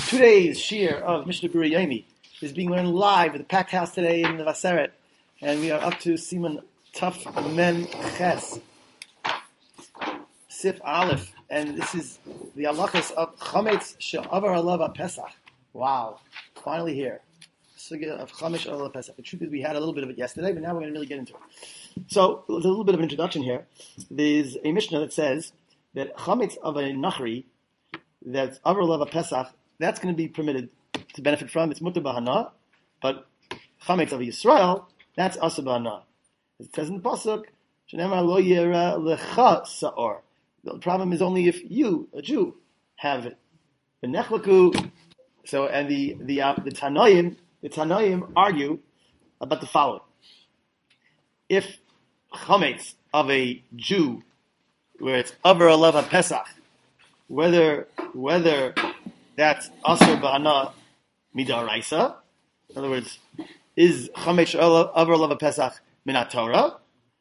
Today's shir of Mishnah Berurah Yomi is being learned live at the Packed House today in the Vaseret, and we are up to Siman Taf Mem Ches Sif Aleph, and this is the halachas of Chametz She'avar Alav Pesach. Wow, finally here. Sugya of Chametz She'avar Alav Pesach. The truth is, we had a little bit of it yesterday, but now we're going to really get into it. So, there's a little bit of an introduction here. There's a Mishnah that says that Chametz of a Nachri, that's Avar Alav Pesach, that's going to be permitted to benefit from. It's mutar b'hana, but chametz of Yisrael, that's asur b'hana. It says in the pasuk, "Shenemar lo yera lecha sa'or." The problem is only if you, a Jew, have it. The nechlaku. So, and the Tanoim argue about the following: if chametz of a Jew, where it's avar alav Pesach, whether that's asur b'hana midaraisa. In other words, is chametz avar alav Pesach minat Torah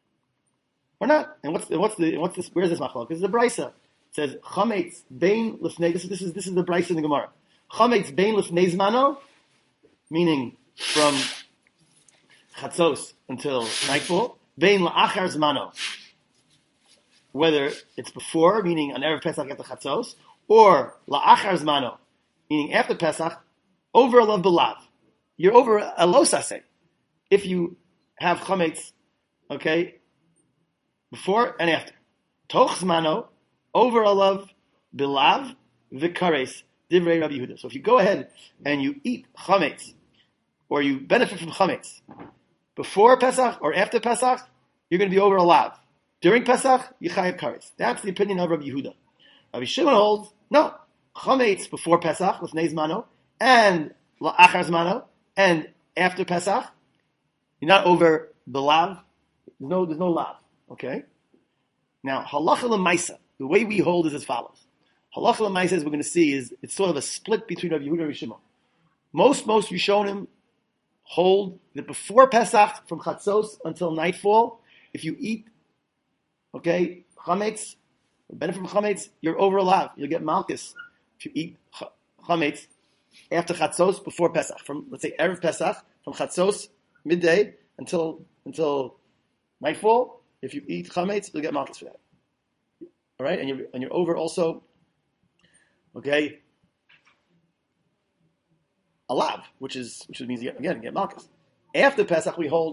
or not? And what's this? Where's this machlok? This is the brisa. It says chametz bein lifnei. This is the brisa in the Gemara. Chametz bein lifnei zmano, meaning from chatzos until nightfall. Bein la'achar zmano, whether it's before, meaning on erev Pesach after chatzos, or la'achar zmano, meaning after Pesach, over alav belav. You're over a losase. If you have chametz, okay, before and after. Toch zmano, over alav belav, v'kares, divrei Rabbi Yehuda. So if you go ahead and you eat chametz, or you benefit from chametz, before Pesach or after Pesach, you're going to be over alav. During Pesach, Yichayev Kares. That's the opinion of Rabbi Yehuda. Rabbi Shimon holds, no, chametz before Pesach, with Neizmano, and la'achar zmano, and after Pesach, you're not over the lav. There's no lav. Okay? Now, halacha l'maisa, the way we hold is as follows. Halacha l'maisa, as we're going to see, is it's sort of a split between Rabbi Yehuda and Rabbi Shimon. Most Rishonim hold that before Pesach, from chatzos until nightfall, if you eat, okay, chametz, benefit from chametz, you're over alav. You'll get malchus if you eat chametz after chatzos, before Pesach. From, let's say, erev Pesach, from chatzos, midday, until nightfall, if you eat chametz, you'll get malchus for that. All right? And you're over also, okay, alav, which means, again, get malchus. After Pesach, we hold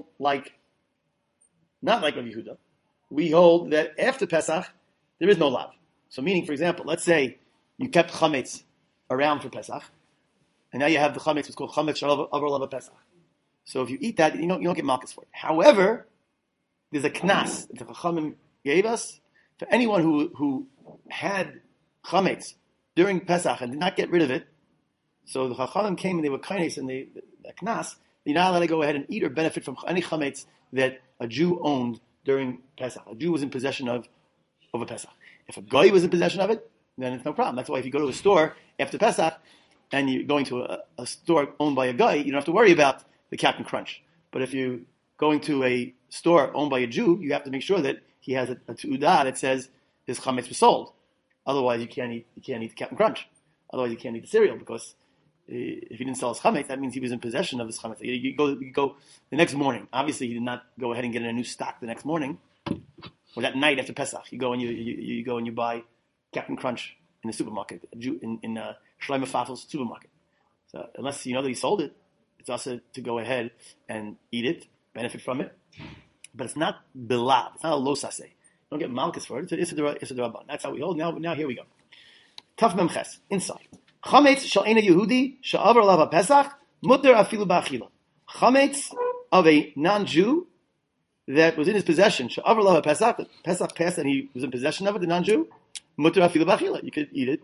not like Rabbi Yehuda. We hold that after Pesach, there is no lav. So meaning, for example, let's say you kept chametz around for Pesach, and now you have the chametz, it's called chametz avar alav Pesach. So if you eat that, you don't get malchus for it. However, there's a knas that the Chachamim gave us for anyone who had chametz during Pesach and did not get rid of it. So the Chachamim came and they were kindness, and the knas, you're not allowed to go ahead and eat or benefit from any chametz that a Jew owned during Pesach. A Jew was in possession of a Pesach. If a guy was in possession of it, then it's no problem. That's why if you go to a store after Pesach and you're going to a store owned by a guy, you don't have to worry about the Captain Crunch. But if you're going to a store owned by a Jew, you have to make sure that he has a tu'udah that says his chametz was sold. Otherwise, you can't eat the Captain Crunch. Otherwise, you can't eat the cereal, because if he didn't sell his chametz, that means he was in possession of his chametz. You go the next morning. Obviously, he did not go ahead and get in a new stock the next morning, or that night after Pesach. You go and you buy Captain Crunch in the supermarket, in Shlomo Fafel's supermarket. So unless you know that he sold it, it's also to go ahead and eat it, benefit from it. But it's not belav. It's not a losase. You don't get malchus for it. It's a derabban. That's how we hold. Now here we go. Taf mem ches inside. Chametz shel ein Yehudi she'avar alav Pesach mutar afilu ba'achila. Chametz of a non-Jew that was in his possession she'avar alav Pesach. Pesach passed and he was in possession of it. The non-Jew mutar afilu ba'achila. You could eat it.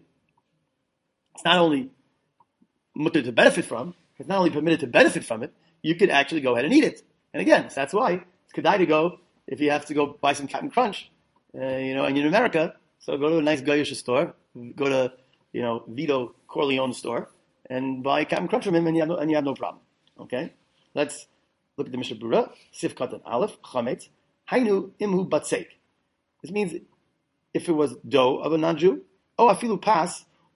It's not only mutar to benefit from. It's not only permitted to benefit from it. You could actually go ahead and eat it. And again, so that's why it's kedai to go if you have to go buy some Captain Crunch, and you're in America. So go to a nice Goyish store. Go to Vito Corleone store and buy Captain Crunch from him, and you have no problem. Okay, let's look at the Mishnah Berurah. Sif Katan Aleph Chametz Hainu Imhu Batseik. This means if it was dough of a non-Jew, afilu pas,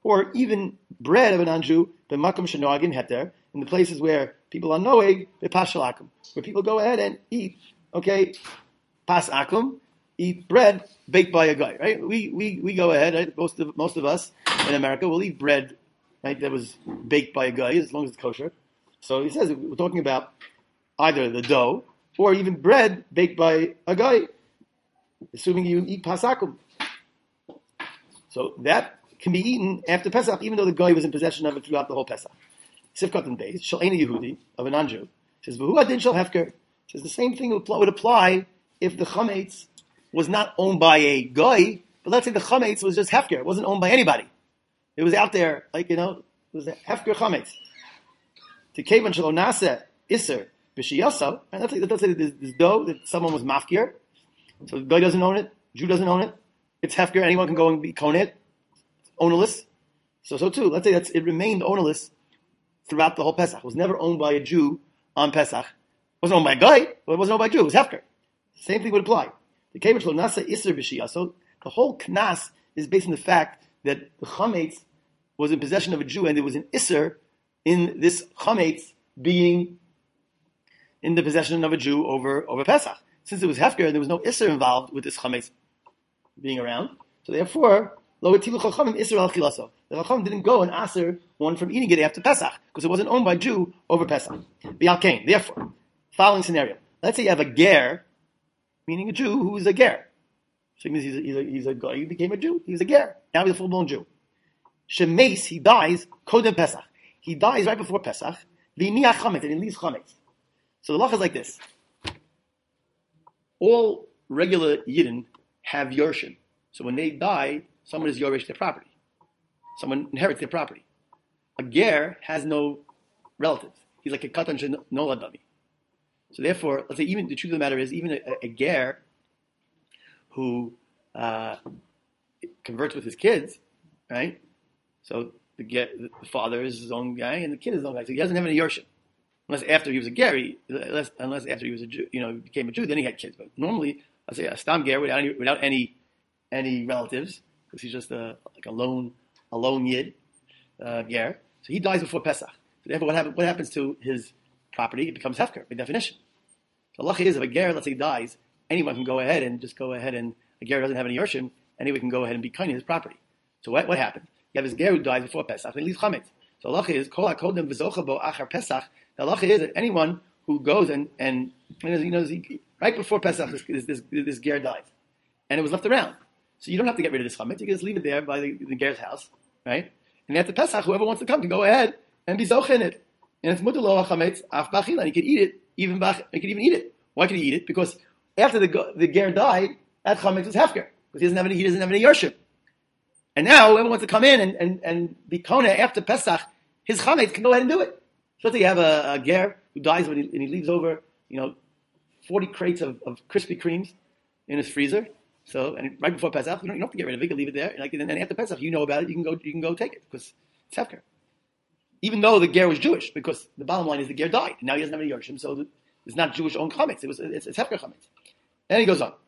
or even bread of a non-Jew, b'makom shenoagin heter, in the places where people are noeg, b'pashal akum, where people go ahead and eat, okay, pas akum, eat bread baked by a guy, right? We go ahead, right? Most of us in America will eat bread, right, that was baked by a guy, as long as it's kosher. So he says we're talking about either the dough or even bread baked by a guy, assuming you eat pas akum. So that can be eaten after Pesach, even though the guy was in possession of it throughout the whole Pesach. Sifkat and Beis, Shal Eina Yehudi, of a non-Jew, says, V'hu adin shel hefker. Says the same thing would apply if the chametz was not owned by a guy, but let's say the chametz was just hefker. It wasn't owned by anybody. It was out there, like, it was a hefker chametz. To kevan shelo nase iser b'shiyasa, and let's say this dough that someone was mafkir, so the guy doesn't own it, Jew doesn't own it, it's hefker, anyone can go and be kon it, ownerless. So too, let's say it remained ownerless throughout the whole Pesach. It was never owned by a Jew on Pesach. It wasn't owned by a guy, but it wasn't owned by a Jew. It was hefker. Same thing would apply. The kevan shelo nase iser b'shiyasa. So the whole knas is based on the fact that the chametz was in possession of a Jew, and there was an iser in this chametz being in the possession of a Jew over Pesach. Since it was hefker, there was no iser involved with this chametz being around. So therefore, lo etilu chachamim iser al chilaso. The chacham didn't go and aser one from eating it after Pesach because it wasn't owned by Jew over Pesach. B'alkein. Therefore, following scenario: let's say you have a ger, meaning a Jew who is a ger. So it means he's a guy. He became a Jew. He's a ger. Now he's a full-blown Jew. Shemeis, he dies kodem Pesach. He dies right before Pesach. V'niach chametz, and he leaves chametz. So the law is like this: all regular Yidden have yorshim. So when they die, someone is yorish their property. Someone inherits their property. A ger has no relatives. He's like a katan shenolad bami. So therefore, let's say even the truth of the matter is, even a ger who converts with his kids, right? So the father is his own guy, and the kid is his own guy. So he doesn't have any yorshim. Unless after he was a ger, unless after he was a Jew, became a Jew, then he had kids. But normally, let's say a stam ger without any relatives, because he's just like a lone yid ger. So he dies before Pesach. So therefore, what happens to his property? It becomes hefker by definition. So the lacha is, if a ger, let's say, dies, anyone can go ahead and a ger doesn't have any yorshim, anyone can go ahead and be kind of his property. So what happened? You have this ger who dies before Pesach, and he leaves chametz. So the lacha is kol hakodem v'zocha bo achar Pesach. The halacha is that anyone who goes and right before Pesach, this ger dies, and it was left around. So you don't have to get rid of this chametz. You can just leave it there by the ger's house, right? And after Pesach, whoever wants to come can go ahead and be zoch in it. And it's mutar lo chametz af b'achila. And he could eat it, he could even eat it. Why could he eat it? Because after the ger died, that chametz was hefker because he doesn't have any yorshim. And now whoever wants to come in and be kona after Pesach, his chametz can go ahead and do it. So let's say you have a ger who dies and he leaves over, 40 crates of Krispy Kremes in his freezer. So, and right before Pesach, you don't have to get rid of it. You can leave it there. And after Pesach, you know about it. You can go take it because it's hefker. Even though the ger was Jewish, because the bottom line is the ger died. And now he doesn't have any yorshim, so it's not Jewish owned chametz. It's hefker chametz. And he goes on.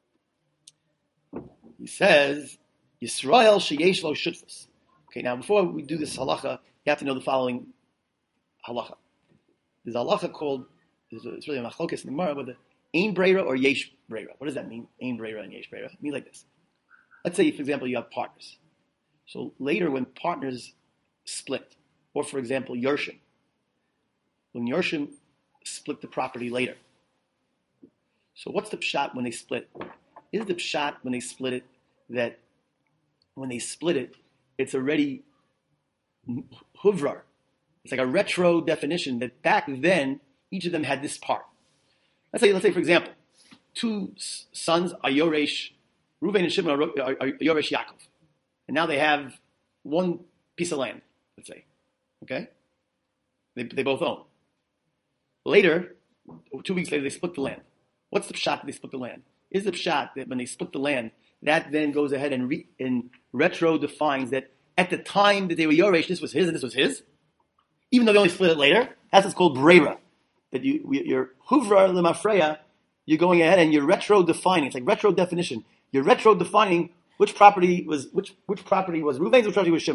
He says, Yisrael sheyesh lo shutfus. Okay, now before we do this halacha, you have to know the following halacha. There's a halacha called, it's really a machlokas in the Gemara, whether ein breira or yesh breira. What does that mean? Ein breira and yesh breira. It means like this. Let's say, for example, you have partners. So later when partners split, or for example, Yershim, when Yershim split the property later. So what's the pshat when they split? Is the pshat when they split it that when they split it, it's already huvrar? It's like a retro definition that back then, each of them had this part. Let's say for example, two sons are Yoresh, Reuven and Shimon are Yoresh Yaakov. And now they have one piece of land, let's say. Okay? They both own. Later, 2 weeks later, they split the land. What's the pshat that they split the land? Is the pshat that when they split the land, that then goes ahead and retro defines that at the time that they were Yoresh, this was his and this was his? Even though they only split it later, that's what's called breira. That you're huvra lemafreya, you're going ahead and you're retro defining. It's like retro definition. You're retro defining which property was Reuven's, which property was Shimon's.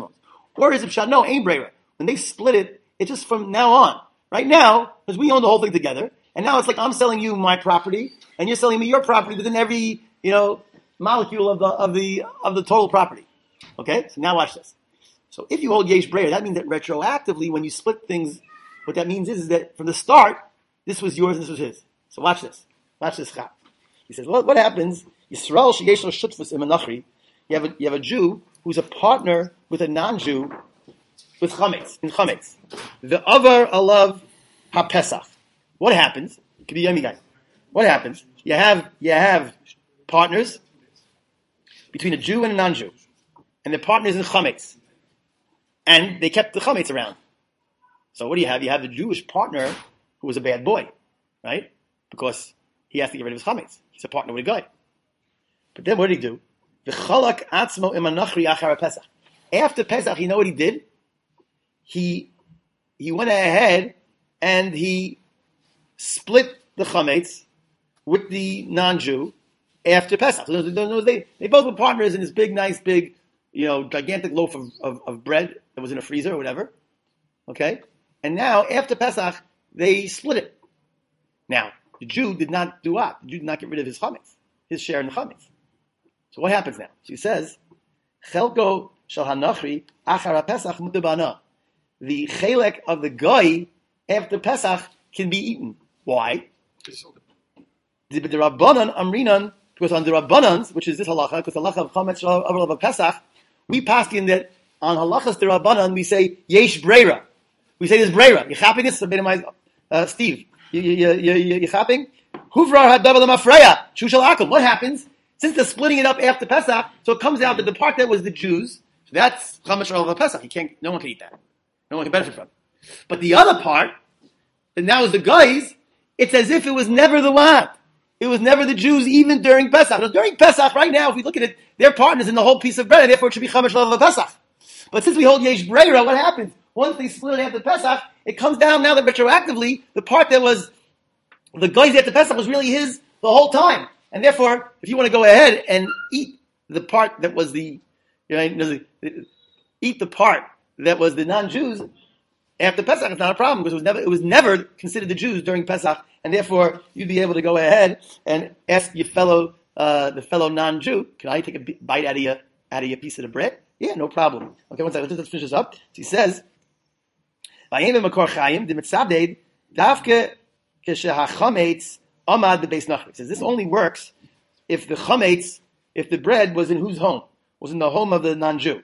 Or is it pshat? No, ain't brera. When they split it, it's just from now on. Right now, because we own the whole thing together, and now it's like I'm selling you my property, and you're selling me your property within every molecule of the total property. Okay, so now watch this. So if you hold yesh brera, that means that retroactively, when you split things, what that means is that from the start, this was yours and this was his. So watch this. Watch this. He says, what happens? Yisrael sheyesh lo shutfus im anachri. You have a Jew who's a partner with a non-Jew with chametz in chametz. The other alav ha-pesach. What happens? It could be yummy guys. What happens? You have partners between a Jew and a non-Jew, and the partners in chametz, and they kept the chametz around. So what do you have? You have the Jewish partner who was a bad boy, right? Because he has to get rid of his chametz. He's a partner with a guy. But then what did he do? V'chalak atzmo im anachri achar Pesach. After Pesach, you know what he did? He went ahead and he split the chametz with the non-Jew after Pesach. So they both were partners in this nice big, gigantic loaf of bread that was in a freezer or whatever. Okay? And now, after Pesach, they split it. Now, the Jew did not do what? The Jew did not get rid of his chametz, his share in the chametz. So what happens now? So he says, Chelko shel hanachri achar Pesach mutabana. The chelek of the guy after Pesach can be eaten. Why? The Rabbanan amrinan, because on the Rabbanans, which is this halacha, because the halacha of chametz of Pesach, we pass in that on halachas the Rabbanan we say yesh breira. We say there's breira. You chapping this? Steve, you chapping? Huvrar hadav lemafreya shushal akum. What happens? Since they're splitting it up after Pesach, so it comes out that the part that was the Jews, so that's chametz of Pesach. No one can eat that. No one can benefit from it. But the other part, that now is the guys, it's as if it was never the what? It was never the Jews even during Pesach. Now, during Pesach, right now, if we look at it, they're partners in the whole piece of bread, and therefore it should be chametz of Pesach. But since we hold yesh breira, what happens? Once they split it after Pesach, it comes down now that retroactively, the part that was the guys after Pesach was really his the whole time. And therefore, if you want to go ahead and eat the part that was eat the part that was the non-Jews after Pesach, it's not a problem because it was never considered the Jews during Pesach, and therefore you'd be able to go ahead and ask your the fellow non-Jew, can I take a bite out of your piece of the bread? Yeah, no problem. Okay, one second, let's finish this up. So he says, He says this only works if the chametz, if the bread was in whose home? Was in the home of the non-Jew.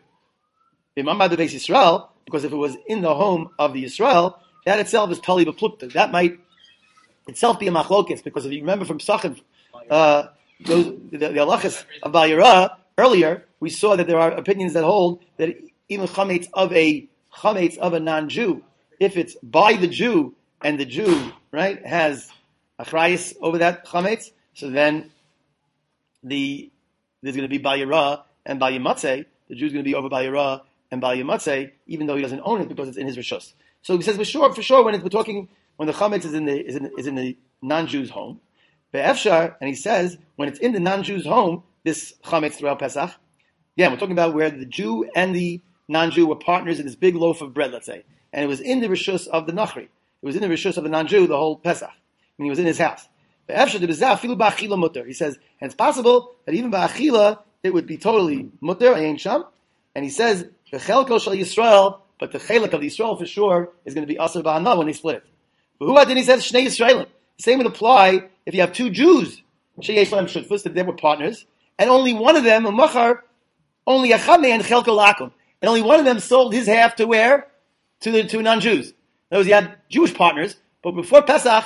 Because if it was in the home of the Yisrael, that itself is tali b'plukta. That might itself be a machlokes, because if you remember from Psachim, the halachas of Bayirah earlier, we saw that there are opinions that hold that even chametz of a non-Jew, if it's by the Jew and the Jew, right, has achrayis over that chametz, so then there's going to be Bayirah and Bayimatzeh. The Jew's going to be over Bayirah and Bayimatzeh, even though he doesn't own it because it's in his rishus. So he says for sure when the chametz is in the non-Jew's home, be'efshar, and he says when it's in the non-Jew's home, this chametz throughout Pesach. Yeah, we're talking about where the Jew and the non-Jew were partners in this big loaf of bread, let's say, and it was in the rishus of the Nachri. It was in the rishus of the non-Jew the whole Pesach. I mean, he was in his house. He says, and it's possible that even ba'achila it would be totally mutter, ayin sham. And he says, the chelko shel Yisrael, but the chelik of the Yisrael for sure is going to be asur ba'ana when they split it. But who then he says shnei Yisraelim. The same would apply if you have two Jews, sheyesh lahem shutfus, that they were partners, and only one of them, machar, only a chameh and chelko lakum, and only one of them sold his half to where? To the two non-Jews. In other words, you had Jewish partners, but before Pesach,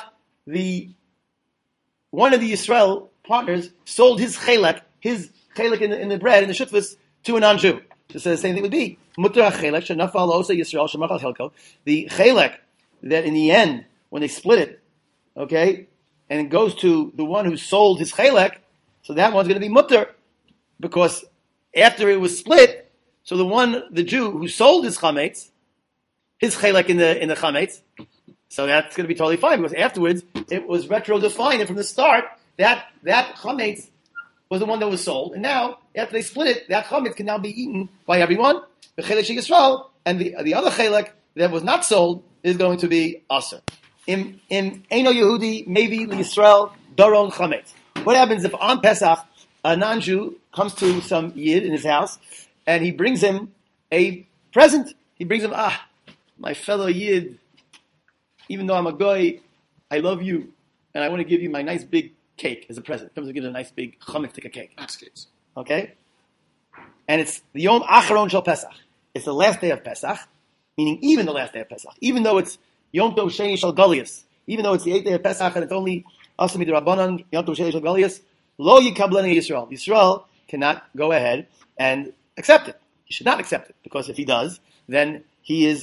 one of the Yisrael partners sold his chelek in the bread, in the shutfus, to a non-Jew. So the same thing would be mutar chelek shenafal osa Yisrael shemachal chelko. The chelek that in the end, when they split it, okay, and it goes to the one who sold his chelek, so that one's going to be mutar, because after it was split, so the Jew who sold his chametz, his chelek in the chametz, so that's going to be totally fine, because afterwards it was retro-defined, and from the start that chametz was the one that was sold, and now after they split it, that chametz can now be eaten by everyone. The chelek shel Yisrael and the other chelek that was not sold is going to be aser. In Eino Yehudi, maybe Yisrael, Doron Chametz. What happens if on Pesach, a non-Jew comes to some Yid in his house, and he brings him a present? He brings him, my fellow Yid, even though I'm a goy, I love you, and I want to give you my nice big cake as a present. He comes to give him a nice big chametz cake. Baskets. Okay? And it's the Yom Acharon Shel Pesach. It's the last day of Pesach, meaning even the last day of Pesach. Even though it's Yom Tov Sheni Shel Golias, even though it's the 8th day of Pesach and it's only Asami de Rabbanan, Yom Tov Sheni Shel Golias, Lo Yikableni Yisrael. Yisrael cannot go ahead and accept it. He should not accept it, because if he does, then he is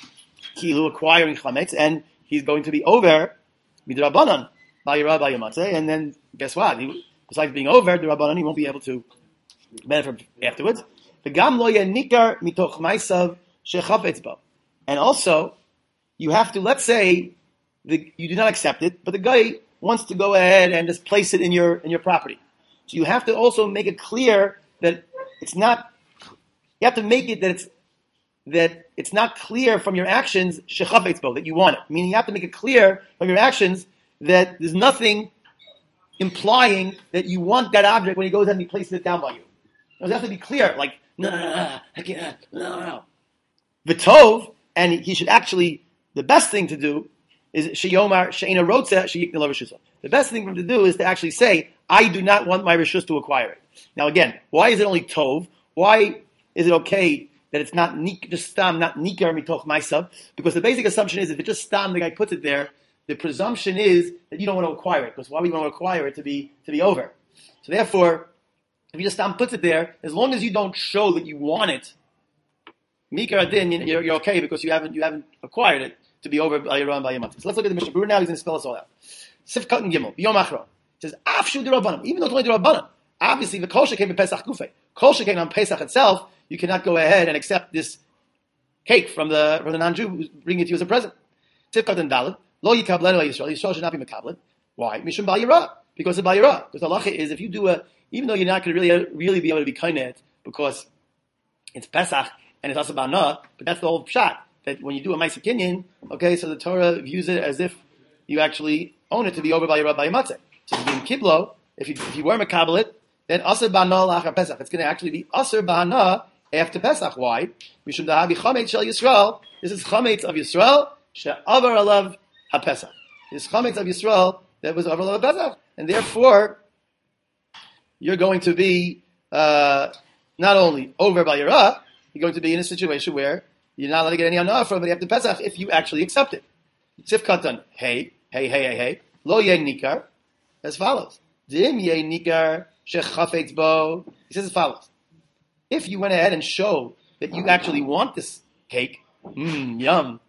kilu acquiring chametz, and he's going to be over midrabanan ba'yira ba'yamatzeh, and then guess what? Besides being over the rabbanan, he won't be able to benefit afterwards. V'gam lo yanikar mitoch ma'asav shechafetz bo. And also, you have to, let's say you do not accept it, but the guy wants to go ahead and just place it in your property. So you have to also make it clear that it's not. You have to make it that it's not clear from your actions shechafetz bo, that you want it. Meaning you have to make it clear from your actions that there's nothing implying that you want that object when he goes ahead and he places it down by you. It has to be clear, like no, I can't, no. V'tov, and he should actually. The best thing to do is sheyomar she'ena rotza sheyikna lo reshusah. The best thing for him to do is to actually say, I do not want my reshus to acquire it. Now again, why is it only tov? Why is it okay that it's not just stam, not nikar mitoch ma'asav? Because the basic assumption is if it's just stam, the guy puts it there, the presumption is that you don't want to acquire it. Because why would you want to acquire it to be over? So therefore, if you just stam puts it there, as long as you don't show that you want it, mikar adin, you're okay because you haven't acquired it to be over by your Yamatis. So let's look at the Mishnah Berurah now. He's going to spell us all out. Sif Katan Gimel, Yom Achron. It says, Afshu D'Rabbanan, even though it's only D'Rabbanan. Obviously, the Kol Shekain Pesach Kufay. Kol Shekain on Pesach itself, you cannot go ahead and accept this cake from the non-Jew who's bringing it to you as a present. Sif Katan Dalet, Lo Yikablenu Yisrael. Yisrael should not be Mekablet. Why? Mishum Bal Yirah. Because of Bal Yirah. Because the halacha is, if you do even though you're not going to really be able to be kind because it's Pesach and it's also Ba'ana, but that's the whole shot. That when you do a Ma'aseh Kinyan, okay, so the Torah views it as if you actually own it to be over by your Rabbi Matzeh. So if you do Kiblo, if you were Mekabel it, then Aser Ba'ana L'achar Pesach. It's going to actually be Aser Ba'ana after Pesach. Why? Mishum Dahabi Chametz Shel Yisrael. This is Chametz of Yisrael, She'avar Alav HaPesach. This is Chametz of Yisrael that was over Alav HaPesach. And therefore, you're going to be not only over by Yerah, you're going to be in a situation where you're not allowed to get any anah from it after Pesach if you actually accept it. Sif Katan, hey, lo yeh nikar, as follows. Dim yeh nikar shechafetz bo. He says as follows. If you went ahead and showed that you actually want this cake, yum,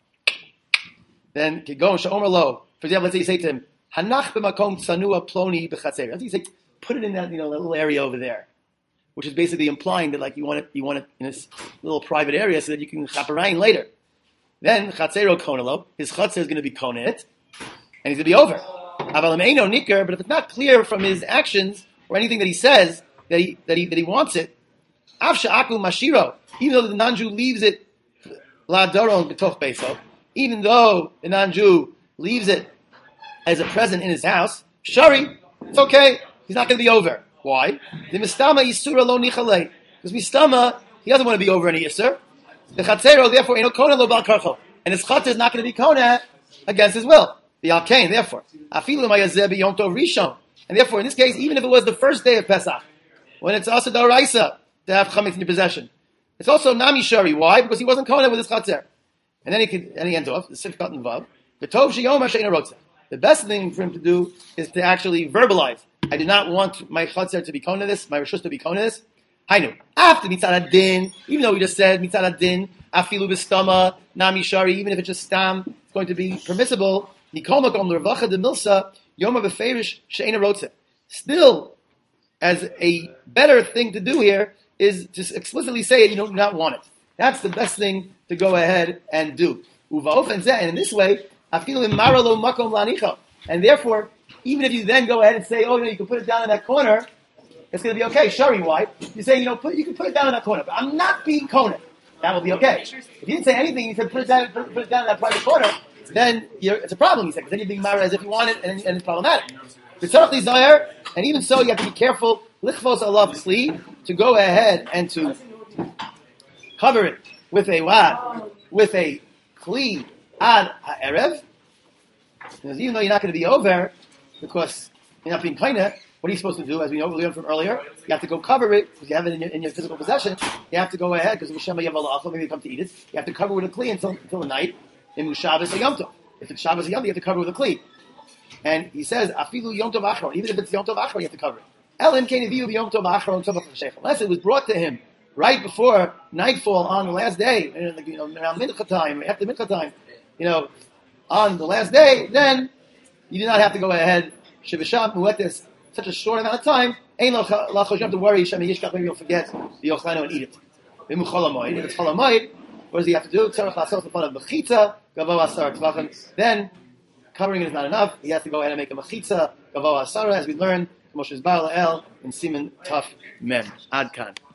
then go and shomer lo. For example, let's say you say to him, hanach b'makom tzanua ploni b'chatzer. Let's say you say, put it in that little area over there, which is basically implying that like you want it in this little private area so that you can chaperayim later. Then chatzero konelo, his chatzer is going to be konet, and he's going to be over. Avalam eino nikar, but if it's not clear from his actions or anything that he says that he wants it, av sha'aku mashiro, even though the non-Jew leaves it la doron b'toch beso, even though the non-Jew leaves it as a present in his house, shari, it's okay. He's not going to be over. Why? The mistama yisura lo nichalei. Because mistama, he doesn't want to be over any yisur. The chatzero, therefore, eno kona lo bal karchel. And his chatzer is not going to be kona against his will. The alkain, therefore. Afilu mayazeh b'yom tov rishon. And therefore, in this case, even if it was the first day of Pesach, when it's also daraisa to have chametz in your possession, it's also nami shari. Why? Because he wasn't kona with his chatzer. And then he ends off, the sif katan vav, the tov sheyom ha'sheina rotza. The best thing for him to do is to actually verbalize. I do not want my chatzar to be kona this, my reshus to be kona this. Hainu. After mitzad adin, even though we just said mitzad adin, afilu b'stama, nami shari, even if it's just stam, it's going to be permissible. Nikol makom l'revacha de milsa, yoma b'ferish she'ena rotze. Still, as a better thing to do here is to explicitly say it, you do not want it. That's the best thing to go ahead and do. Uvaofen zeh, and in this way, afilu imara lo makom la'anicha. And therefore, even if you then go ahead and say, you can put it down in that corner, it's going to be okay. Shari, why? You say, you can put it down in that corner, but I'm not being kona. that will be okay. If you didn't say anything, you said put it down in that private corner, then it's a problem, he said, because then you're being married as if you want it, and it's problematic. And even so, you have to be careful, lichvos alav kli, to go ahead and to cover it with a what? With a kli ad ha'erev. Because even though you're not going to be over, because you're not being kinda, what are you supposed to do? As we learned from earlier, you have to go cover it, because you have it in your physical possession. You have to go ahead, because Mishama Yavalach, maybe you come to eat it. You have to cover with a kli until the night, in Mushabbos or Yom Tov. If it's Shabbos or Yom Tov, you have to cover with a kli. And he says, Afilu Yom Tov Achron, even if it's Yom Tov Achron, you have to cover it. Elim Keneviu Yom Tov Achron Tov Achron. Unless it was brought to him right before nightfall on the last day, around Mincha time, after Mincha time, on the last day, then you do not have to go ahead. Shivasham Muetis, such a short amount of time, ain't you have to worry, Shem Yishkach, maybe you'll forget the Yochlano and eat it. If it's Cholamoid, what does he have to do? Tzarech Lasot in front of Mechitza, Gavo Asar Tvachim. Then, covering it is not enough. He has to go ahead and make a Mechitza, Gavo Asara, as we learned, Moshe's Bar La'el, and Siman Tuf Mem. Adkan.